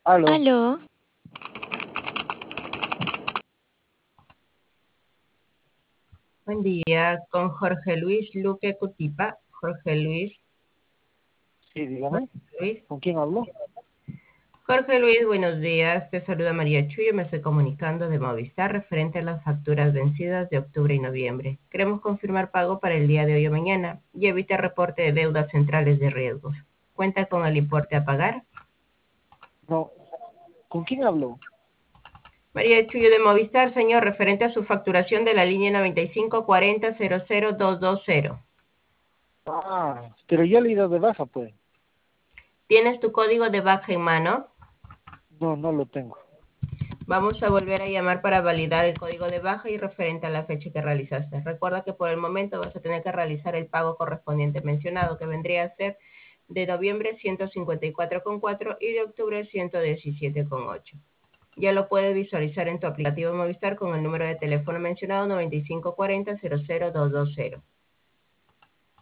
Aló, Aló, Buen día, con Jorge Luis Luque Cutipa. sí, dígame, Luis. ¿con quién hablo? Jorge Luis, buenos días. Te saluda María Chuyo. Me estoy comunicando de Movistar referente a las facturas vencidas de octubre y noviembre. Queremos confirmar pago para el día de hoy o mañana y evita reporte de deudas centrales de riesgos. ¿Cuenta con el importe a pagar? No, ¿con quién hablo? María Chuyo de Movistar, señor, referente a su facturación de la línea 9540-00220. Pero ya le he ido de baja, pues. ¿Tienes tu código de baja en mano? No, no lo tengo. Vamos a volver a llamar para validar el código de baja y referente a la fecha que realizaste. Recuerda que por el momento vas a tener que realizar el pago correspondiente mencionado, que vendría a ser de noviembre 154,4 y de octubre 117,8. Ya lo puedes visualizar en tu aplicativo Movistar con el número de teléfono mencionado 9540 00220.